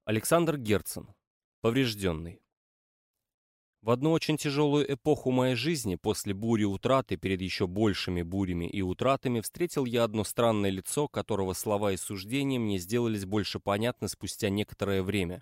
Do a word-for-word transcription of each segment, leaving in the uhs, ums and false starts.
Александр Герцен. Поврежденный. В одну очень тяжелую эпоху моей жизни, после бури утраты, перед еще большими бурями и утратами, встретил я одно странное лицо, которого слова и суждения мне сделались больше понятны спустя некоторое время.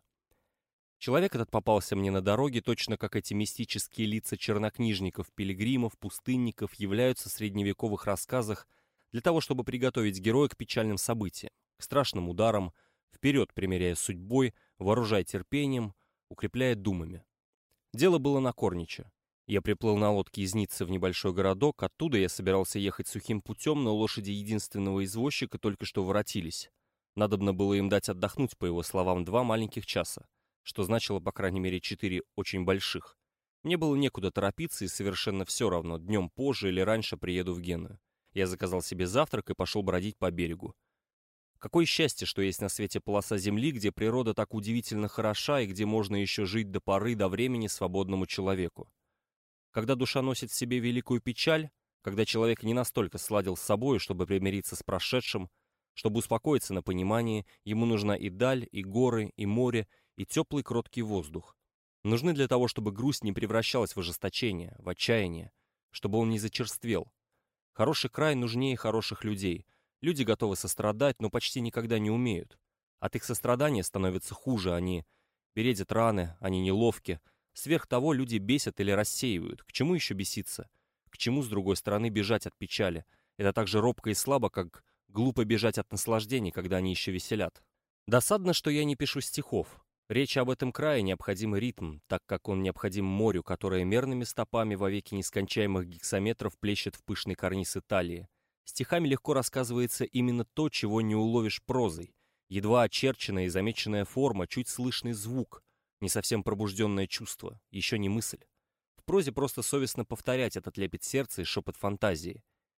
Человек этот попался мне на дороге, точно как эти мистические лица чернокнижников, пилигримов, пустынников являются в средневековых рассказах для того, чтобы приготовить героя к печальным событиям, к страшным ударам, вперед примиряя с судьбой, вооружая терпением, укрепляя думами. Дело было на Корнича. Я приплыл на лодке из Ниццы в небольшой городок, оттуда я собирался ехать сухим путем, но лошади единственного извозчика только что воротились. Надобно было им дать отдохнуть, по его словам, два маленьких часа, что значило, по крайней мере, четыре очень больших. Мне было некуда торопиться, и совершенно все равно, днем позже или раньше приеду в Геную. Я заказал себе завтрак и пошел бродить по берегу. Какое счастье, что есть на свете полоса земли, где природа так удивительно хороша и где можно еще жить до поры до времени свободному человеку. Когда душа носит в себе великую печаль, когда человек не настолько сладил с собой, чтобы примириться с прошедшим, чтобы успокоиться на понимании, ему нужна и даль, и горы, и море, и теплый кроткий воздух. Нужны для того, чтобы грусть не превращалась в ожесточение, в отчаяние, чтобы он не зачерствел. Хороший край нужнее хороших людей. Люди готовы сострадать, но почти никогда не умеют. От их сострадания становится хуже, они бередят раны, они неловки. Сверх того, люди бесят или рассеивают. К чему еще беситься? К чему, с другой стороны, бежать от печали? Это так же робко и слабо, как глупо бежать от наслаждений, когда они еще веселят. Досадно, что я не пишу стихов. Речь об этом крае необходим ритм, так как он необходим морю, которое мерными стопами во веки нескончаемых гексаметров плещет в пышный карниз Италии. Стихами легко рассказывается именно то, чего не уловишь прозой. Едва очерченная и замеченная форма, чуть слышный звук, не совсем пробужденное чувство, еще не мысль. В прозе просто совестно повторять этот лепет сердца и шепот фантазии.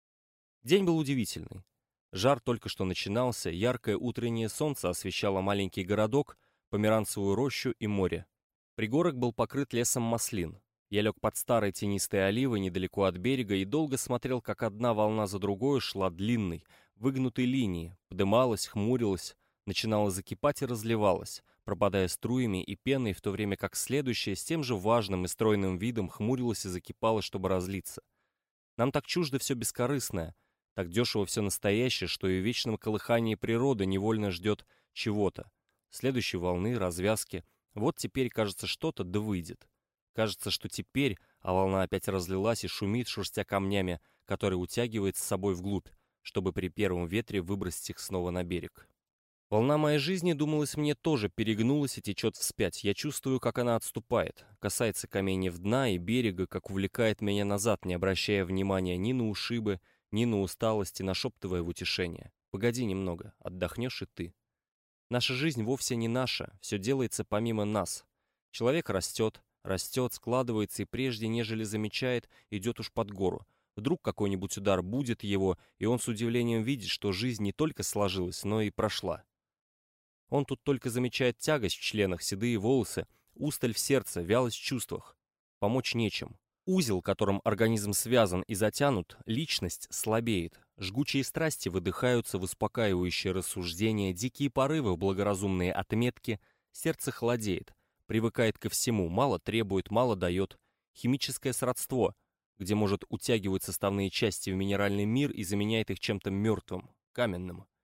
День был удивительный. Жар только что начинался, яркое утреннее солнце освещало маленький городок, померанцевую рощу и море. Пригорок был покрыт лесом маслин. Я лег под старой тенистой оливой недалеко от берега и долго смотрел, как одна волна за другой шла длинной, выгнутой линией, подымалась, хмурилась, начинала закипать и разливалась, пропадая струями и пеной, в то время как следующая с тем же важным и стройным видом хмурилась и закипала, чтобы разлиться. Нам так чуждо все бескорыстное, так дешево все настоящее, что и в вечном колыхании природы невольно ждет чего-то. Следующей волны, развязки. Вот теперь, кажется, что-то да выйдет. Кажется, что теперь, а волна опять разлилась и шумит, шерстя камнями, которые утягивает с собой вглубь, чтобы при первом ветре выбросить их снова на берег. Волна моей жизни, думалось мне, тоже перегнулась и течет вспять. Я чувствую, как она отступает, касается каменьев дна и берега, как увлекает меня назад, не обращая внимания ни на ушибы, ни на усталость, и нашептывая в утешение. «Погоди немного, отдохнешь и ты». Наша жизнь вовсе не наша, все делается помимо нас. Человек растет, растет, складывается и прежде, нежели замечает, идет уж под гору. Вдруг какой-нибудь удар будет его, и он с удивлением видит, что жизнь не только сложилась, но и прошла. Он тут только замечает тягость в членах, седые волосы, усталь в сердце, вялость в чувствах. Помочь нечем. Узел, которым организм связан и затянут, личность слабеет. Жгучие страсти выдыхаются в успокаивающие рассуждения, дикие порывы в благоразумные отметки, сердце холодеет, привыкает ко всему, мало требует, мало дает. Химическое сродство, где может утягивать составные части в минеральный мир и заменяет их чем-то мертвым, каменным.